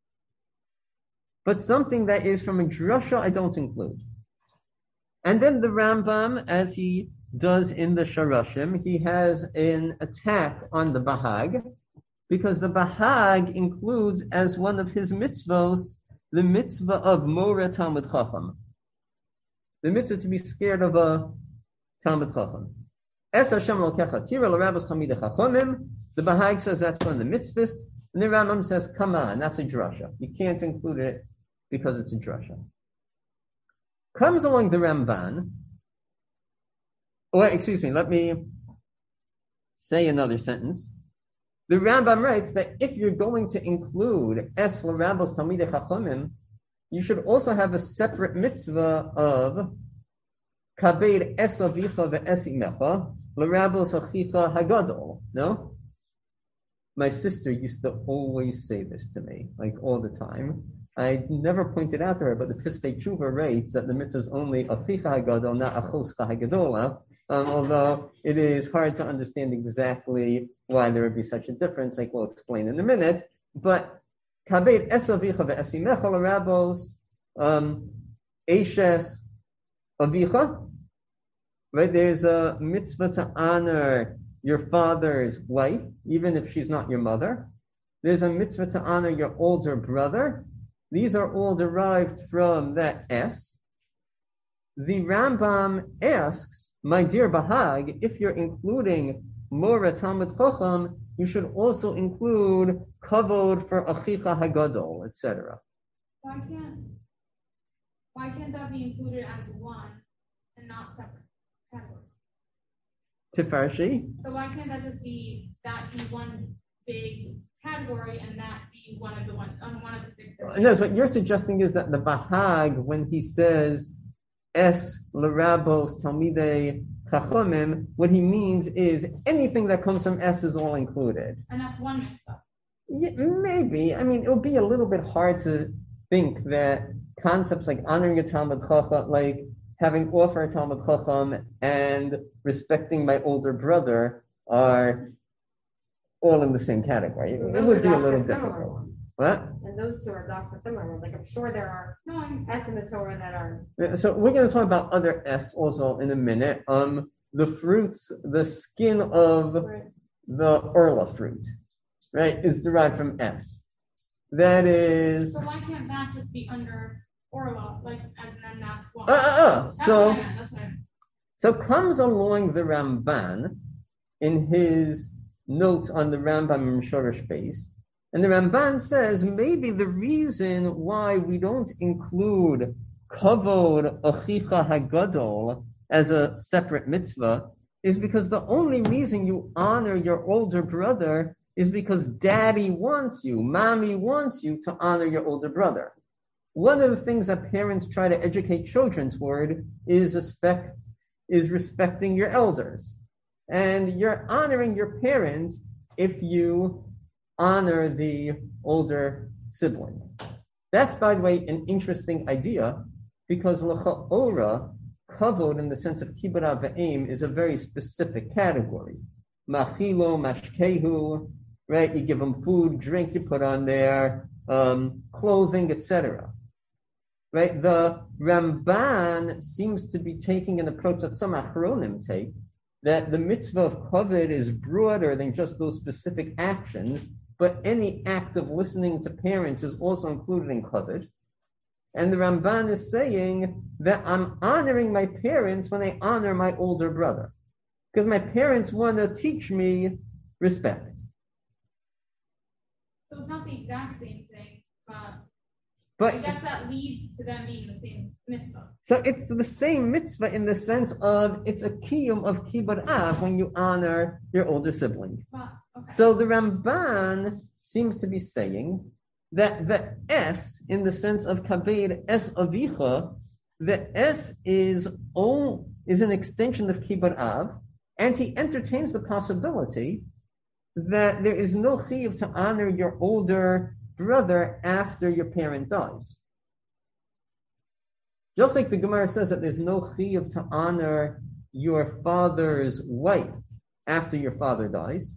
but something that is from a drasha I don't include. And then the Rambam, as he does in the Shoroshim, he has an attack on the Bahag, because the Bahag includes as one of his mitzvos the mitzvah of Mora Talmid Chacham, the mitzvah to be scared of a Talmud Chacham. Es Hashem Elokecha Tira l'Rabbos Talmidei Chachomim. The Bahag says that's one of the mitzvahs, and the Rambam says, come on, that's a drasha. You can't include it because it's a drasha. Comes along the Ramban, or excuse me, let me say another sentence. The Rambam writes that if you're going to include Es l'Rabbos Talmidei Chachomim, you should also have a separate mitzvah of Kabed Es Avicha ve'es Imecha l'Rabbos Achicha Hagadol. No? My sister used to always say this to me, like all the time. I never pointed out to her, but the Piskei Tshuva writes that the mitzvah is only Achicha Hagadol, not Achoscha Hagadola. Um, although it is hard to understand exactly why there would be such a difference, like we'll explain in a minute. But Kabed Es Avicha ve'es Imecha l'Rabbos um, Eishes Avicha. Right? There's a mitzvah to honor your father's wife, even if she's not your mother. There's a mitzvah to honor your older brother. These are all derived from that S. The Rambam asks, my dear Bahag, if you're including Mora Talmud Chacham, you should also include Kavod for Achicha Hagadol, et cetera. Why can't, why can't that be included as one and not separate categories? Tifarshi? So why can't that just be, that be one big category and that be one of the one, on one of the six? No, so what you're suggesting is that the Bahag, when he says Es l'Rabbos Talmidei Chachomim, what he means is anything that comes from S is all included. And that's one mitzvah. Yeah, maybe. I mean, it would be a little bit hard to think that concepts like honoring a Talmud Chacham, like having offer a Talmud Chacham and respecting my older brother are all in the same category. It, it would be a little difficult. What? And those two are doctor similar ones. Like I'm sure there are No, I'm, S in the Torah that are. So we're going to talk about other S also in a minute. Um, the fruits, the skin of the Orla fruit, right, is derived from S. That is. so why can't that just be under Orla, like, and then that's one? Uh, uh, uh. That's So, what I meant, that's what I meant. so comes along the Ramban in his notes on the Rambam in Shorosh Beis. And the Ramban says maybe the reason why we don't include Kavod Achicha Hagadol as a separate mitzvah is because the only reason you honor your older brother is because daddy wants you, mommy wants you to honor your older brother. One of the things that parents try to educate children toward is respect, is respecting your elders. And you're honoring your parent if you honor the older sibling. That's, by the way, an interesting idea because l'cha'ora, kavod in the sense of kibbud av v'aim is a very specific category. Machilo, mashkehu, right? You give them food, drink, you put on there, um, clothing, et cetera. Right? The Ramban seems to be taking an approach that some Achronim take, that the mitzvah of kavod is broader than just those specific actions, but any act of listening to parents is also included in kavod. And the Ramban is saying that I'm honoring my parents when I honor my older brother, because my parents want to teach me respect. So it's not the exact same thing, but But I guess that leads to them being the same mitzvah. so it's the same mitzvah in the sense of it's a kiyum of kibbud av when you honor your older sibling. But, okay. So the Ramban seems to be saying that the S, in the sense of kabed es avicha, the S is all, is an extension of kibbud av, and he entertains the possibility that there is no chiyuv to honor your older brother after your parent dies. Just like the Gemara says that there's no chiyuv to honor your father's wife after your father dies,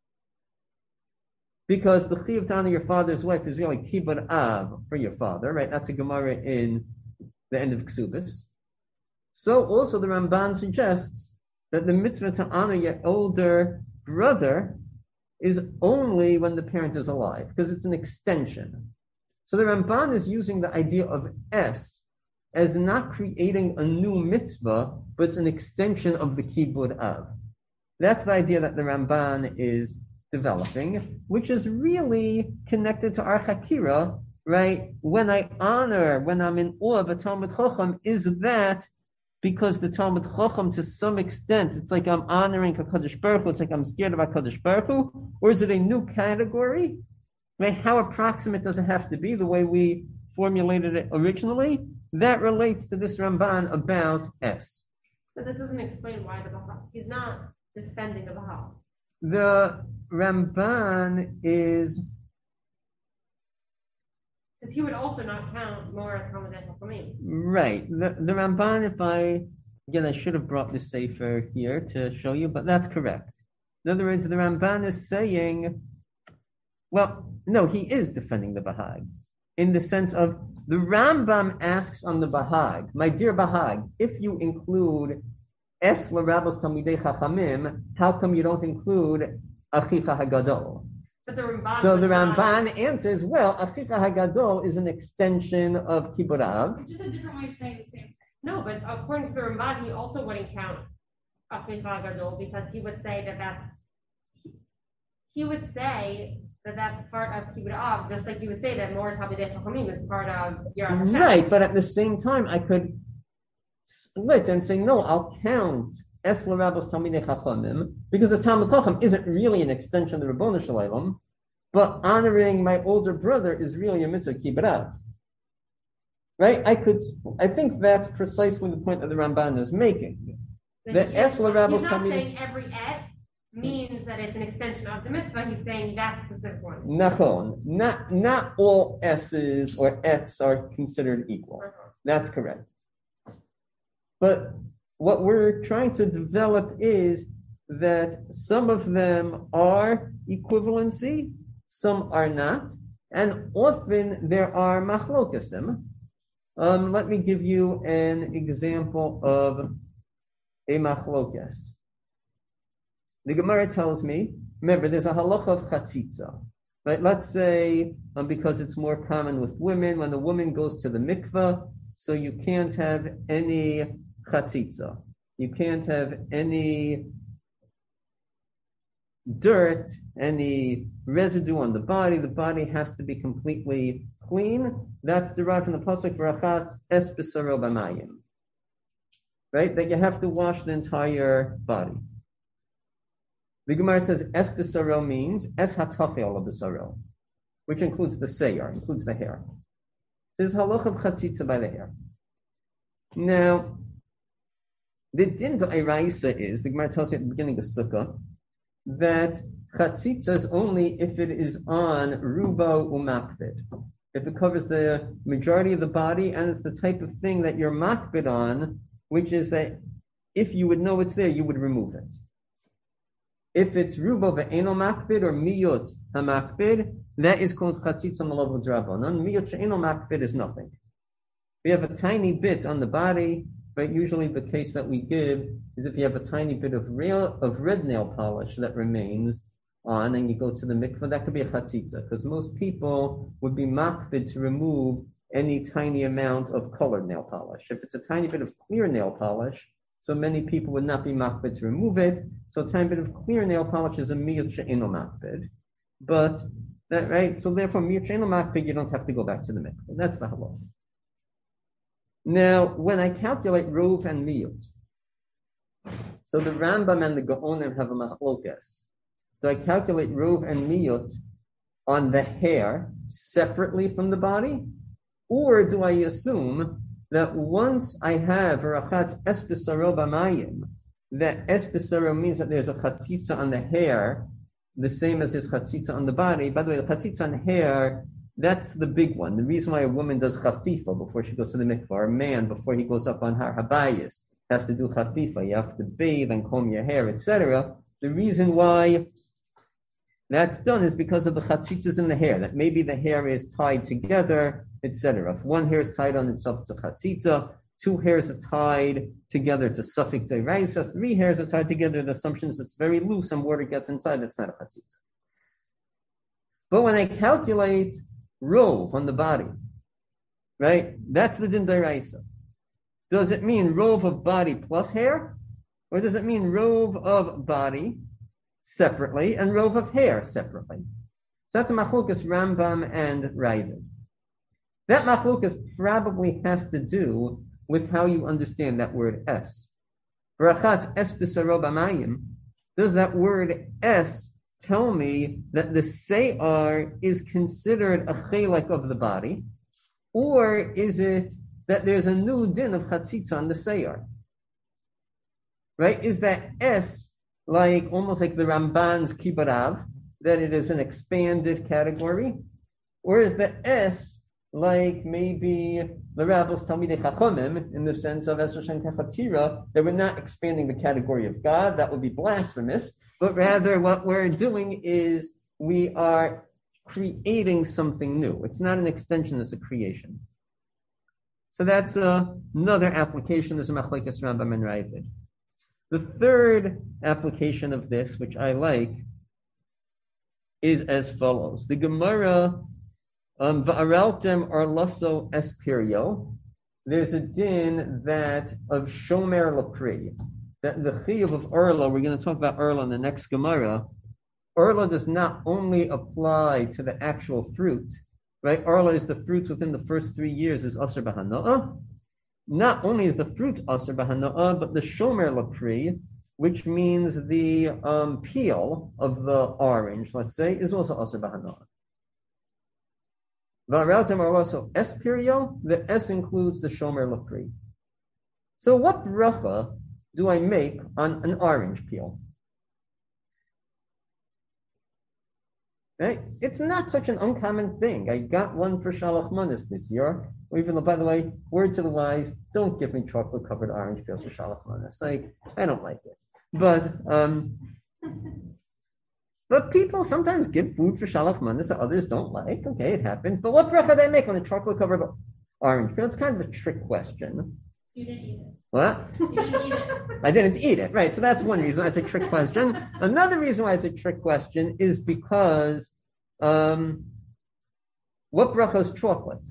because the chiyuv to honor your father's wife is really kibbud av for your father, right? That's a Gemara in the end of Ksubis. So also the Ramban suggests that the mitzvah to honor your older brother is only when the parent is alive, because it's an extension. So the Ramban is using the idea of S as not creating a new mitzvah, but it's an extension of the kibud av. That's the idea that the Ramban is developing, which is really connected to our Chakira, right? When I honor, when I'm in awe of a Talmud Chacham, is that because the Talmud Chacham, to some extent, it's like I'm honoring HaKadosh Baruch Hu, it's like I'm scared of HaKadosh Baruch Hu, or is it a new category? Right? How approximate does it have to be, the way we formulated it originally? That relates to this Ramban about S. But that doesn't explain why the Baha'u'llah, he's not defending the Baha'u'llah. The Ramban is... Because he would also not count more as Talmud Chachamim. Right. The, the Ramban, if I, again, I should have brought the Sefer here to show you, but that's correct. In other words, the Ramban is saying, well, no, he is defending the Bahag, in the sense of the Rambam asks on the Bahag, my dear Bahag, if you include Es L'Rabbos Talmidei Chachamim, how come you don't include Achicha Hagadol? But the Ramban So the not- Ramban answers, well, Achicha Hagadol is an extension of Kibud Av. It's just a different way of saying the same thing. No, but according to the Ramban, he also wouldn't count Aficha Gadol because he would say that that's, he would say that that's part of Kibbutz Av, just like you would say that more Talmidei Chachamim is part of Yeram Hashem. Right, but at the same time, I could split and say, no, I'll count Es L'Rabbos Talmidei Chachamim, because the Talmud Chacham isn't really an extension of the Ribono Shel Olam, but honoring my older brother is really a mitzvah Kibbutz Av. Right? I could, I think that's precisely the point that the Ramban is making. That The he- Es L'Rabbos He's not Talmidei... saying every et means that it's an extension of the mitzvah. He's saying that specific one. Nachon. Not, not all S's or Ets are considered equal. That's correct. But what we're trying to develop is that some of them are equivalency, some are not, and often there are machlokesim. Um, let me give you an example of a machlokes. The Gemara tells me, remember, there's a halacha of chatzitza. Right? Let's say, um, because it's more common with women, when a woman goes to the mikveh, so you can't have any chatzitza. You can't have any dirt, any residue on the body. The body has to be completely clean. That's derived from the pasuk v'rachas es b'saro b'mayim. Right? That you have to wash the entire body. The Gemara says es b'saro means es hatachel b'saro, which includes the seyar, includes the hair. So there's halach of chatzitza by the hair. Now, the din d'oraisa is, the Gemara tells you at the beginning of Sukkah, that chatzitza is only if it is on rubo umakbid. If it covers the majority of the body and it's the type of thing that you're makbid on, which is that if you would know it's there, you would remove it. If it's rubo ve'eno makbid or miyut hamakbid, that is called chatzitza malav d'rabanan. Miyut she'eno makbid is nothing. We have a tiny bit on the body, but usually the case that we give is if you have a tiny bit of real of red nail polish that remains on and you go to the mikveh, that could be a chatzitza, because most people would be makbid to remove any tiny amount of colored nail polish. If it's a tiny bit of clear nail polish, so many people would not be makbid to remove it. So a tiny bit of clear nail polish is a miyut she'eno makbid. But that right, so therefore miyut she'eno makbid, you don't have to go back to the mikveh. That's the halach. Now, when I calculate rov and miyut, so the Rambam and the Gaonim have a machlokas. Do I calculate rov and miyut on the hair separately from the body? Or do I assume that once I have rachatz es b'saro b'mayim, that es b'saro means that there's a chatzitza on the hair, the same as there's chatzitza on the body. By the way, the chatzitza on hair, that's the big one. The reason why a woman does chafifa before she goes to the mikvah, or a man before he goes up on har habayis has to do chafifa. You have to bathe and comb your hair, et cetera. The reason why that's done is because of the chatzitzas in the hair, that maybe the hair is tied together, et cetera. If one hair is tied on itself, it's a chatzitza. Two hairs are tied together, it's a suffix deiraisa. Three hairs are tied together, the assumption is it's very loose and water gets inside, it's not a chatzitza. But when I calculate rov on the body, right, that's the din deiraisa. Does it mean rove of body plus hair? Or does it mean rove of body separately and rove of hair separately? So that's a machlokas Rambam and Ravid. That machlokas probably has to do with how you understand that word es. Barachatz es b'saro b'mayim. Does that word es tell me that the seyar is considered a chelek of the body, or is it that there's a new din of chatzitza on the seyar? Right? Is that es like almost like the Ramban's kibbutz, that it is an expanded category, or is the es like maybe the rabbis tell me the chachomim in the sense of Esra Shem Kachatira, that we're not expanding the category of God, that would be blasphemous, but rather what we're doing is we are creating something new. It's not an extension, it's a creation. So that's uh, another application as a machlekes Rambam and Ravid. The third application of this, which I like, is as follows. The Gemara, um, Va'araltem Arlaso Espirio, there's a din that of Shomer Lapri, that the chiyuv of Arla, we're going to talk about Arla in the next Gemara, Arla does not only apply to the actual fruit, right? Arla is the fruit within the first three years is Asr B'Hana'ah. Not only is the fruit Asr B'Hana'ah, but the Shomer Lapri, which means the um, peel of the orange, let's say, is also Asr B'Hana'ah. V'araltem Arlaso Espirio, the S includes the Shomer Lapri. So what bracha do I make on an orange peel? Right? It's not such an uncommon thing. I got one for Shalach Manas this year. Even though, by the way, word to the wise, don't give me chocolate-covered orange peels for Shalach Manas. Like, I don't like it. But um, but people sometimes give food for Shalach Manas that others don't like. Okay, it happens. But what bracha do I make on a chocolate-covered orange peel? It's kind of a trick question. You didn't eat it. What? You didn't eat it. I didn't eat it, right? So that's one reason why it's a trick question. Another reason why it's a trick question is because um, what bracha is chocolate?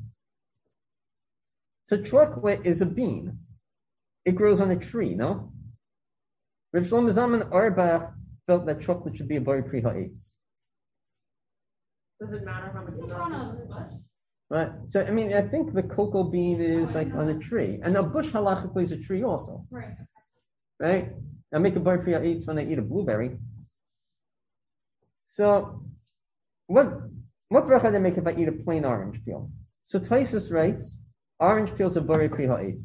So chocolate is a bean. It grows on a tree, no? Reb Shlomo Zalman Auerbach felt that chocolate should be a bari pri ha'etz. Does it matter how much It's you on know? a bush. Right. So I mean, I think the cocoa bean is like on a tree, and a bush halachically is a tree also. Right. Right? I make a bari pri ha'etz when I eat a blueberry. So, what what bracha do I make if I eat a plain orange peel? So Taisus writes, orange peels are bari pri ha'etz.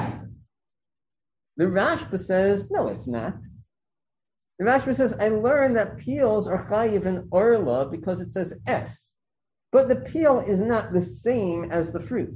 The Rashba says, no, it's not. The Rashba says, I learned that peels are chayiv in orla because it says S. But the peel is not the same as the fruit.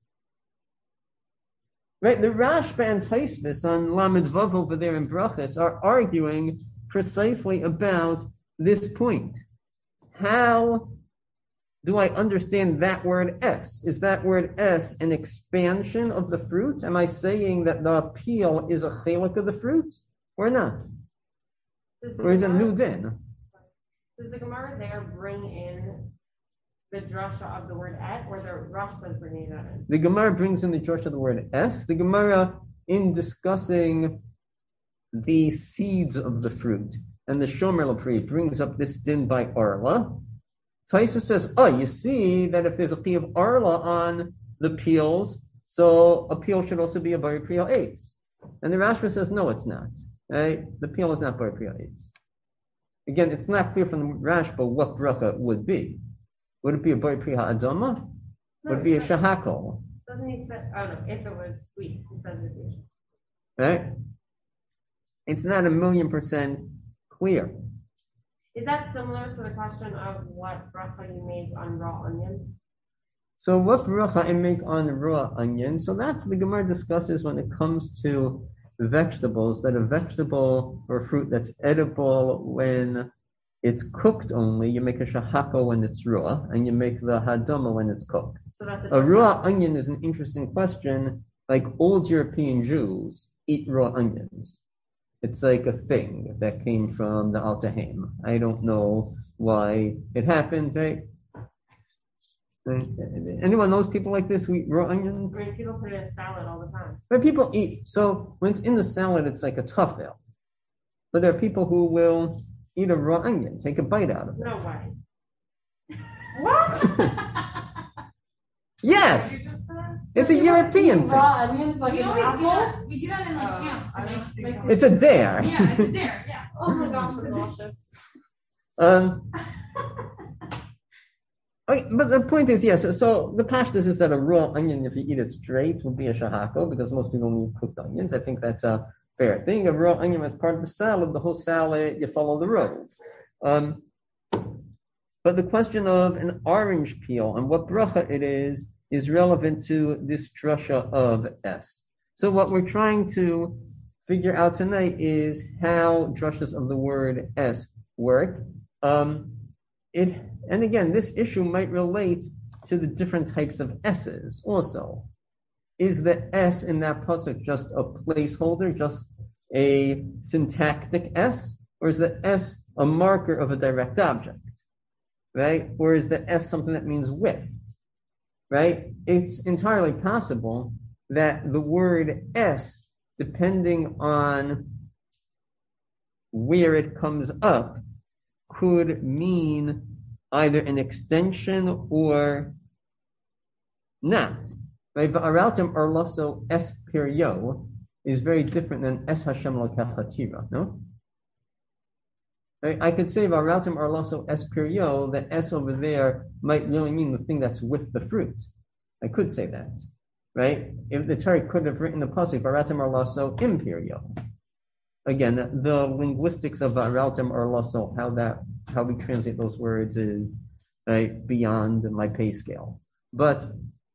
Right? The Rashba and Taisvis on Lamed Vav over there in Brachas are arguing precisely about this point. How do I understand that word S? Is that word S an expansion of the fruit? Am I saying that the peel is a chelik of the fruit or not? Or is it new din? Does the Gemara there bring in the drasha of the word et, or the Rashba is bringing that in? The Gemara brings in the drasha of the word S. The Gemara, in discussing the seeds of the fruit and the Shomer Lapri, brings up this din by Arla. Taisa says, oh, you see that if there's a pea of Arla on the peels, so a peel should also be a bari pri ha'etz. And the Rashba says, no, it's not. Right? The peel is not bari pri ha'etz. Again, it's not clear from the Rashba what bracha would be. Would it be a bari pri ha'adama? Would it be a shahakol? Doesn't he say, oh no, if it was sweet, he says it is. Right? It's not a million percent clear. Is that similar to the question of what bracha you make on raw onions? So what bracha I make on raw onion? So that's the Gemara discusses when it comes to vegetables, that a vegetable or fruit that's edible when it's cooked only, you make a shahako when it's raw, and you make the hadama when it's cooked. So that's A raw onion is an interesting question. Like old European Jews eat raw onions. It's like a thing that came from the Alta Haim. I don't know why it happened, right? Anyone knows people like this who eat raw onions? I mean, people put it in salad all the time. But people eat, so when it's in the salad, it's like a tafel. But there are people who will eat a raw onion, take a bite out of it. No way. What? Yes, You just said? it's a European thing. Raw onions like We an always do apple? that, we do that in like Oh, camp to I make, don't see like, how- to- It's a dare. yeah, it's a dare, yeah. Oh my gosh, I'm nauseous. Um, okay, but the point is, yes, so the pashtus is that a raw onion, if you eat it straight, would be a shahako, because most people need cooked onions. I think that's a fair thing. A raw onion as part of the salad, the whole salad, you follow the road. Um, but the question of an orange peel and what bracha it is, is relevant to this drasha of S. So what we're trying to figure out tonight is how drashas of the word S work. Um, it, and again, this issue might relate to the different types of S's also. Is the S in that pasuk just a placeholder, just a syntactic S, or is the S a marker of a direct object, right? Or is the S something that means with, right? It's entirely possible that the word S, depending on where it comes up, could mean either an extension or not. Right? Va'araltem arloso es perio is very different than es Hashem lokachatira, no? Right? I could say va'araltem arloso es perio, that S over there might really mean the thing that's with the fruit. I could say that, right? If the Torah could have written the pasuk va'araltem arloso imperio. Again, the linguistics of va'araltem arloso, how that how we translate those words is right, beyond my pay scale. But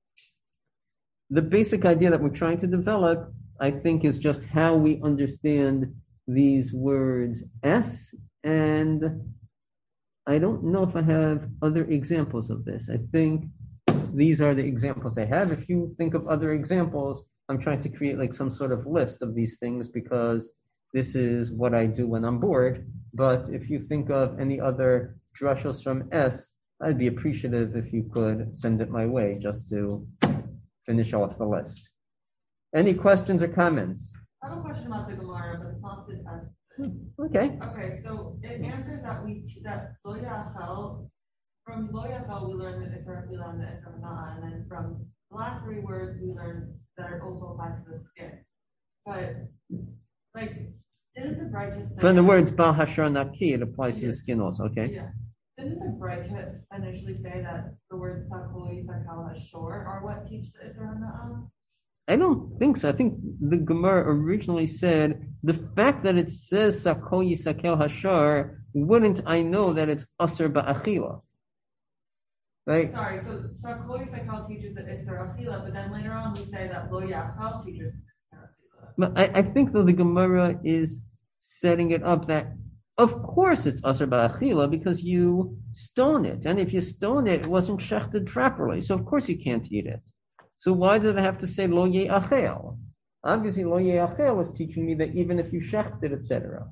the basic idea that we're trying to develop, I think, is just how we understand these words S, and I don't know if I have other examples of this. I think these are the examples I have. If you think of other examples, I'm trying to create like some sort of list of these things because this is what I do when I'm bored. But if you think of any other drushos from S, I'd be appreciative if you could send it my way just to finish off the list. Any questions or comments? I have a question about the Gemara, but it's not this as. Okay. Okay, so it answers that we that lo yachal, from lo yachal we learned the isra fila and the isra hana'a, and then from the last three words we learned that it also applies to the skin. But like, didn't the Bright just say From the words Bal Hashar Naki, it applies to the skin also, okay? Yeah. Didn't the Bright initially say that the words sakoi, sakal, hashor are what teach the isra hana'a? I don't think so. I think the Gemara originally said the fact that it says Sakol Yisakel Hashar, wouldn't I know that it's Asr Ba'achila? Right? Sorry, so sakoi, sakal teaches the isra achila, but then later on we say that lo yachal teaches the isra achila. But I, I think that the Gemara is setting it up that, of course, it's Asr Ba'achila because you stone it. And if you stone it, it wasn't shechted properly. So, of course, you can't eat it. So why did I have to say lo ye'achel? Obviously, lo ye'achel is teaching me that even if you shecht it, et cetera.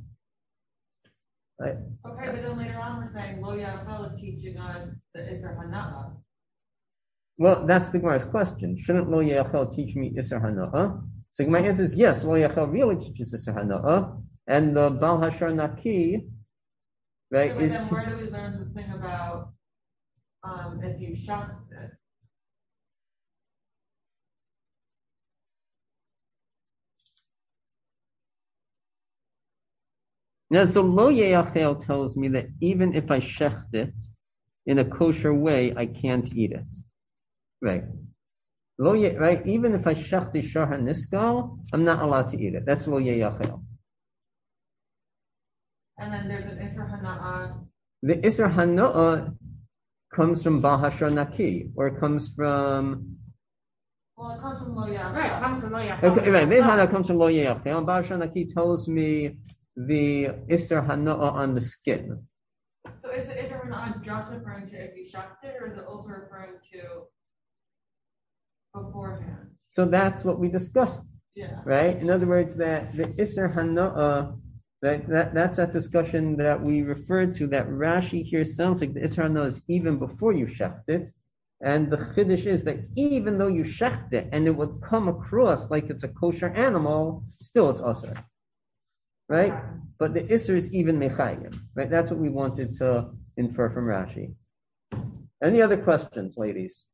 Right? Okay, but then later on we're saying lo yachal is teaching us the isra hana'a. Well, that's the Gemara's question. Shouldn't lo ye'achel teach me isra hana'a? So my answer is yes, lo ye'achel really teaches isra hana'a, and the Bal Hashar Naki, right, Okay, but is then to, where do we learn the thing about um, if you shecht it? now, so lo ye'achel tells me that even if I shecht it in a kosher way, I can't eat it. Right. Lo ye, right? Even if I shecht the shar haniskal, I'm not allowed to eat it. That's lo ye'achel. And then there's an isra hana'a. The isra hana'a comes from Bal Hashar Naki, or it comes from Well, it comes from lo yachal. Right, it comes from lo yachal. okay, right. This hana comes from lo ye'achel. And Bal Hashar Naki tells me the isra hana'a on the skin. So is the isra hana'a just referring to if you shecht it, or is it also referring to beforehand? So that's what we discussed, Yeah. right? In other words, that the isra hana'a, that, that that's that discussion that we referred to. That Rashi here sounds like the isra hana'a is even before you shecht it, And the chiddush is that even though you shecht it and it would come across like it's a kosher animal, still it's asr, right? But the isser is even mechayim, right? That's what we wanted to infer from Rashi. Any other questions, ladies?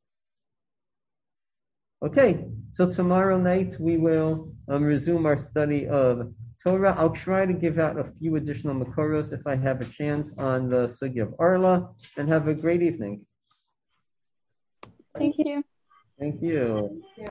Okay, so tomorrow night we will um, resume our study of Torah. I'll try to give out a few additional makoros if I have a chance on the sugya of Arla, and have a great evening. Thank you. Thank you.